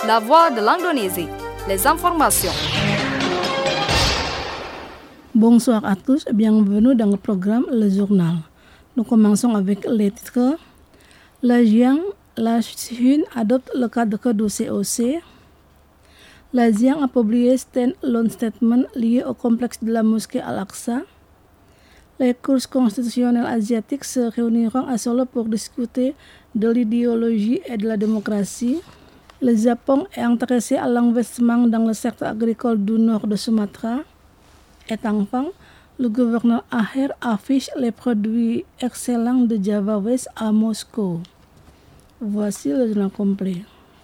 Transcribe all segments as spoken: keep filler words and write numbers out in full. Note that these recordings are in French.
la voix de l'Indonésie. Les informations. Bonsoir à tous et bienvenue dans le programme Le Journal. Nous commençons avec les titres. L'ASEAN, la Chine adopte le cadre du C O C. L'ASEAN a publié un stand-alone statement lié au complexe de la mosquée Al-Aqsa. Les cours constitutionnels asiatiques se réuniront à Solo pour discuter de l'idéologie et de la démocratie. Le Japon est intéressé à l'investissement dans le secteur agricole du nord de Sumatra. Et enfin, le gouverneur Aher affiche les produits excellents de Java West à Moscou. Voici le journal complet.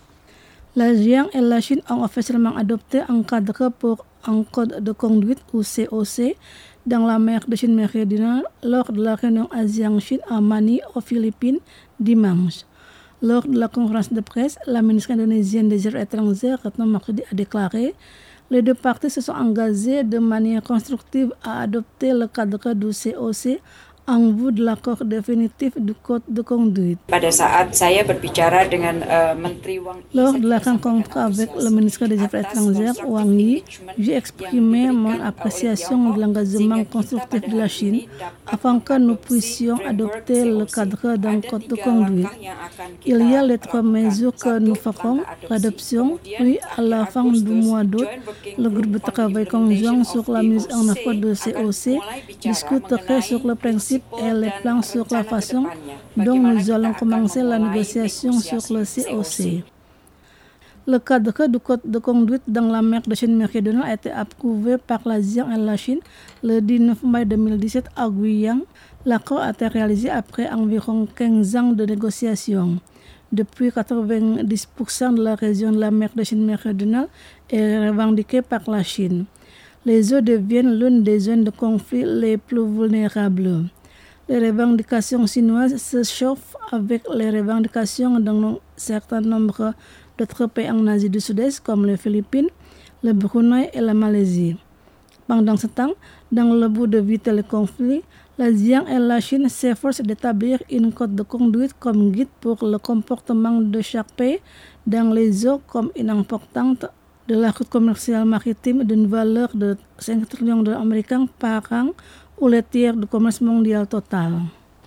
L'ASEAN et la Chine ont officiellement adopté un cadre pour un code de conduite ou C O C dans la mer de Chine méridionale lors de la réunion ASEAN-Chine à Manille aux Philippines dimanche. Lors de la conférence de presse, la ministre indonésienne des Affaires étrangères, Retno Marsudi, a déclaré: les deux parties se sont engagées de manière constructive à adopter le cadre du C O C en vue de l'accord définitif du code de conduite. Pada saat saya berbicara dengan uh, Menteri Wang Yi, lors de la rencontre avec le ministre des Affaires étrangères, Wang Yi, j'ai exprimé mon appréciation de l'engagement constructif de la Chine afin que nous puissions adopter le cadre d'un code de conduite. Il y a les trois mesures que nous ferons, l'adoption, puis à la fin du mois d'août, le groupe de travail conjoint sur la mise en œuvre de C O C discuterait sur le principe et les plans sur la façon dont nous allons commencer la négociation sur le C O C. Le cadre du code de conduite dans la mer de Chine méridionale a été approuvé par l'ASEAN et la Chine le dix-neuf mai deux mille dix-sept à Guiyang. L'accord a été réalisé après environ quinze ans de négociations. Depuis, quatre-vingt-dix pour cent de la région de la mer de Chine méridionale est revendiquée par la Chine. Les eaux deviennent l'une des zones de conflit les plus vulnérables. Les revendications chinoises se chauffent avec les revendications d'un certain nombre d'autres pays en Asie du Sud-Est comme les Philippines, le Brunei et la Malaisie. Pendant ce temps, dans le but d'éviter le conflit, l'ASEAN et la Chine s'efforcent d'établir une code de conduite comme guide pour le comportement de chaque pays dans les eaux comme une importante de la route commerciale maritime d'une valeur de cinq trillions de dollars américains par an ou le tiers du commerce mondial total.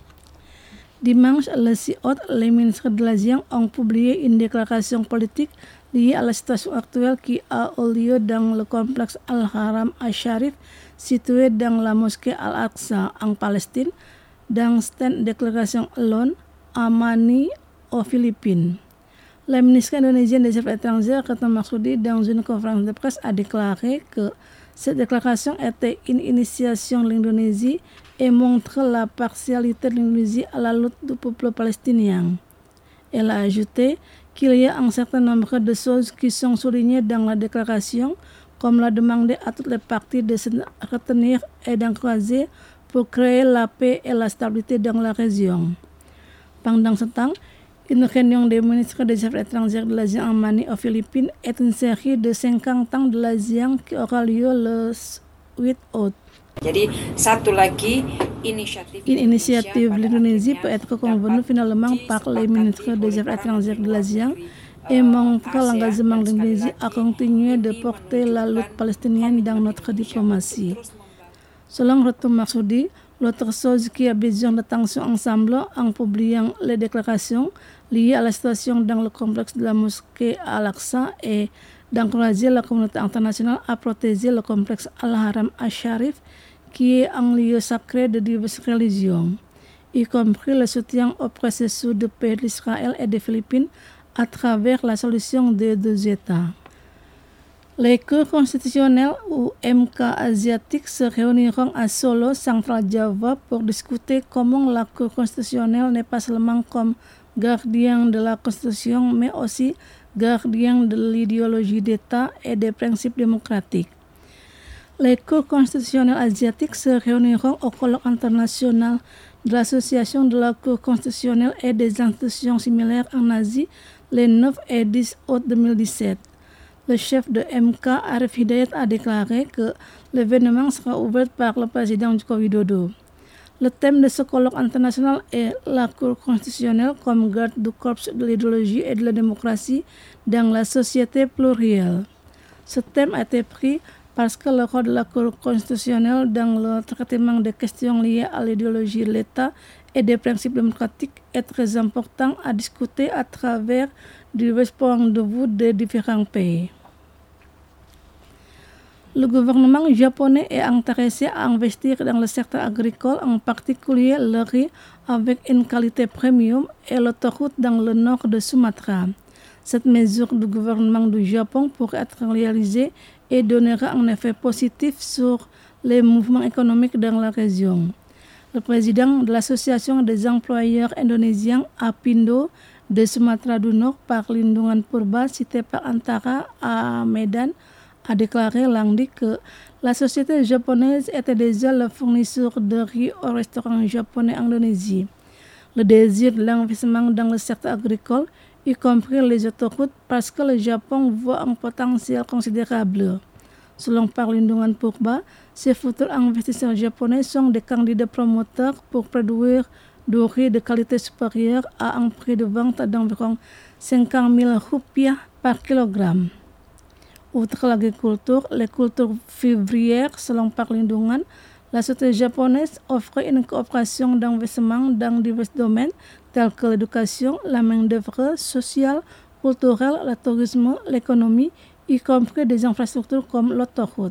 Dimanche, le six août, les ministres de l'ASEAN ont publié une déclaration politique liée à la situation actuelle qui a eu lieu dans le complexe Al-Haram Al-Sharif situé dans la mosquée Al-Aqsa en Palestine, dans stand déclaration alone à Manille aux Philippines. La ministre indonésienne des Affaires étrangères, Retno Marsudi, dans une conférence de presse, a déclaré que cette déclaration était une initiation de l'Indonésie et montre la partialité de l'Indonésie à la lutte du peuple palestinien. Elle a ajouté qu'il y a un certain nombre de choses qui sont soulignées dans la déclaration, comme la demande à toutes les parties de se retenir et d'encourager pour créer la paix et la stabilité dans la région. Pendant ce temps, une réunion des ministres des Affaires étrangères de l'ASEAN en Manille aux Philippines est une série de cinquante ans de l'ASEAN qui aura lieu le huit août. Jadi satu lagi inisiatif Une initiative de l'Indonésie peut être convenue finalement par les ministres des Affaires étrangères de l'ASEAN et montre l'engagement de l'Indonésie à continuer de porter la lutte palestinienne dans notre diplomatie. Selon Retno Marsudi, l'autre chose qui a besoin d'attention ensemble en publiant les déclarations liées à la situation dans le complexe de la mosquée Al-Aqsa et d'encourager la communauté internationale à protéger le complexe Al-Haram Al-Sharif qui est un lieu sacré de diverses religions, y compris le soutien au processus de paix d'Israël et des Philippines à travers la solution des deux États. Les cours constitutionnels ou M K asiatiques se réuniront à Solo, Central Java, pour discuter comment la Cour constitutionnelle n'est pas seulement comme gardien de la Constitution, mais aussi gardien de l'idéologie d'État et des principes démocratiques. Les cours constitutionnels asiatiques se réuniront au colloque international de l'Association de la Cour constitutionnelle et des institutions similaires en Asie les neuf et dix août deux mille dix-sept. Le chef de M K, Arif Hidayat, a déclaré que l'événement sera ouvert par le président Joko Widodo. Le thème de ce colloque international est la Cour constitutionnelle comme garde du corps de l'idéologie et de la démocratie dans la société plurielle. Ce thème a été pris parce que le rôle de la Cour constitutionnelle dans le traitement des questions liées à l'idéologie de l'État et des principes démocratiques est très important à discuter à travers divers points de vue des différents pays. Le gouvernement japonais est intéressé à investir dans le secteur agricole, en particulier le riz avec une qualité premium et l'autoroute dans le nord de Sumatra. Cette mesure du gouvernement du Japon pourrait être réalisée et donnera un effet positif sur les mouvements économiques dans la région. Le président de l'association des employeurs indonésiens Apindo de Sumatra du Nord Perlindungan Purba, cité par Antara à Medan, a déclaré lundi que la société japonaise était déjà le fournisseur de riz au restaurant japonais en Indonésie. Le désir de l'investissement dans le secteur agricole, y compris les autoroutes, parce que le Japon voit un potentiel considérable. Selon Perlindungan Purba, ces futurs investisseurs japonais sont des candidats promoteurs pour produire du riz de qualité supérieure à un prix de vente d'environ cinquante mille rupiah par kilogramme. Outre l'agriculture, les cultures vivrières, selon Perlindungan, la société japonaise offre une coopération d'investissement dans divers domaines tels que l'éducation, la main-d'œuvre sociale, culturelle, le tourisme, l'économie, y compris des infrastructures comme l'autoroute.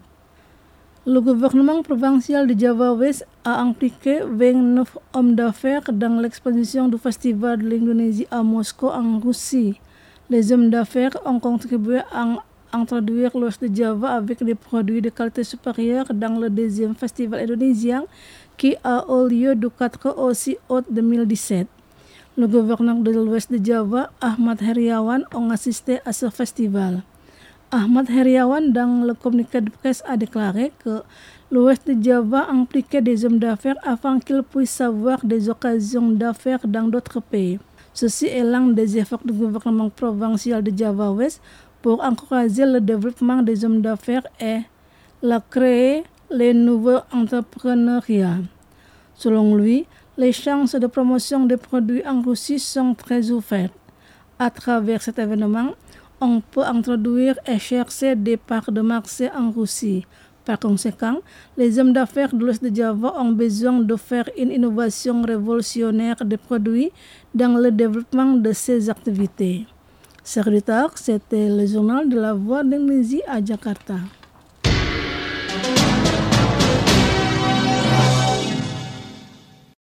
Le gouvernement provincial de Java West a impliqué vingt-neuf hommes d'affaires dans l'exposition du Festival de l'Indonésie à Moscou en Russie. Les hommes d'affaires ont contribué à introduire l'Ouest de Java avec des produits de qualité supérieure dans le deuxième festival indonésien qui a eu lieu du quatre au six août deux mille dix-sept. Le gouverneur de l'Ouest de Java, Ahmad Heriawan, a assisté à ce festival. Ahmad Heriawan, dans le communiqué de presse, a déclaré que l'Ouest de Java impliquait des hommes d'affaires afin qu'ils puissent avoir des occasions d'affaires dans d'autres pays. Ceci est l'un des efforts du gouvernement provincial de Java West pour encourager le développement des hommes d'affaires et la créer les nouveaux entrepreneuriats. Selon lui, les chances de promotion des produits en Russie sont très ouvertes. À travers cet événement, on peut introduire et chercher des parts de marché en Russie. Par conséquent, les hommes d'affaires de l'Ouest de Java ont besoin de faire une innovation révolutionnaire des produits dans le développement de ces activités. Chers auditeurs, c'était le journal de la Voix d'Indonésie à Jakarta.